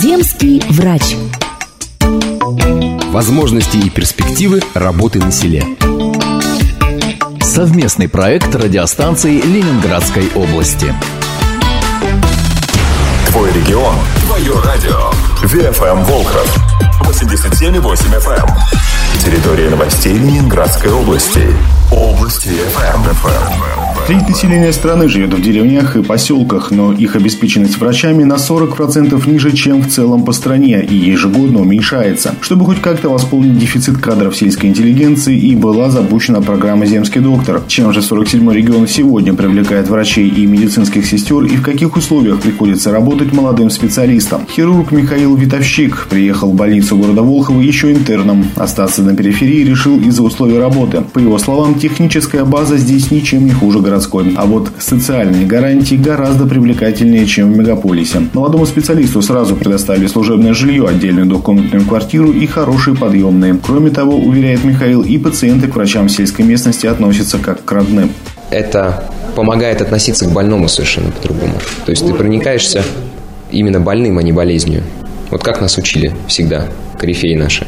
Земский врач. Возможности и перспективы работы на селе. Совместный проект радиостанций Ленинградской области. Твой регион, твое радио. ВФМ Волхов 87,8 FM. Территория новостей Ленинградской области. Области ФМ. Треть населения страны живет в деревнях и поселках, но их обеспеченность врачами на 40% ниже, чем в целом по стране, и ежегодно уменьшается. Чтобы хоть как-то восполнить дефицит кадров сельской интеллигенции, и была запущена программа «Земский доктор». Чем же 47-й регион сегодня привлекает врачей и медицинских сестер, и в каких условиях приходится работать молодым специалистам? Хирург Михаил Витовщик приехал в больницу города Волхова еще интерном. Остаться на периферии решил из-за условий работы. По его словам, техническая база здесь ничем не хуже городской. А вот социальные гарантии гораздо привлекательнее, чем в мегаполисе. Молодому специалисту сразу предоставили служебное жилье, отдельную двухкомнатную квартиру и хорошие подъемные. Кроме того, уверяет Михаил, и пациенты к врачам сельской местности относятся как к родным. Это помогает относиться к больному совершенно по-другому. То есть ты проникаешься именно больным, а не болезнью. Вот как нас учили всегда, корифеи наши.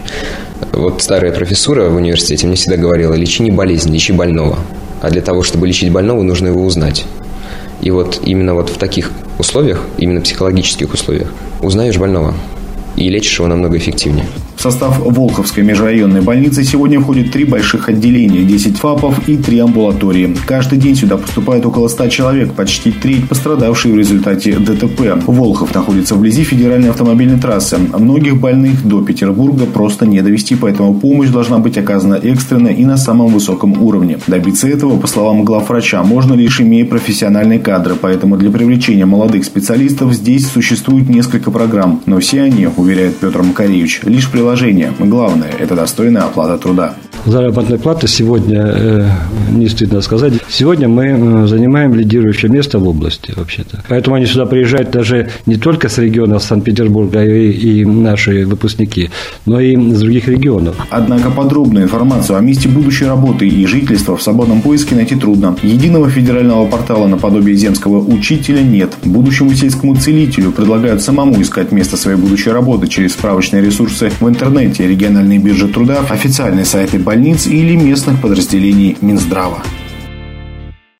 Вот старая профессура в университете мне всегда говорила: лечи не болезнь, лечи больного. А для того, чтобы лечить больного, нужно его узнать. И вот именно вот в таких условиях, именно психологических условиях, узнаешь больного и лечишь его намного эффективнее. В состав Волховской межрайонной больницы сегодня входит 3 больших отделения, 10 ФАПов и 3 амбулатории. Каждый день сюда поступает около 100 человек, почти треть пострадавшие в результате ДТП. Волхов находится вблизи федеральной автомобильной трассы. Многих больных до Петербурга просто не довезти, поэтому помощь должна быть оказана экстренно и на самом высоком уровне. Добиться этого, по словам главврача, можно лишь имея профессиональные кадры, поэтому для привлечения молодых специалистов здесь существует несколько программ. Но все они, уверяет Петр Макаревич, лишь приложение. Главное – это достойная оплата труда. Заработная плата сегодня, не стыдно сказать, сегодня мы занимаем лидирующее место в области вообще-то. Поэтому они сюда приезжают даже не только с регионов Санкт-Петербурга и наши выпускники, но и с других регионов. Однако подробную информацию о месте будущей работы и жительства в свободном поиске найти трудно. Единого федерального портала наподобие земского учителя нет. Будущему сельскому целителю предлагают самому искать место своей будущей работы через справочные ресурсы в интернете, региональные биржи труда, официальные сайты больниц или местных подразделений Минздрава.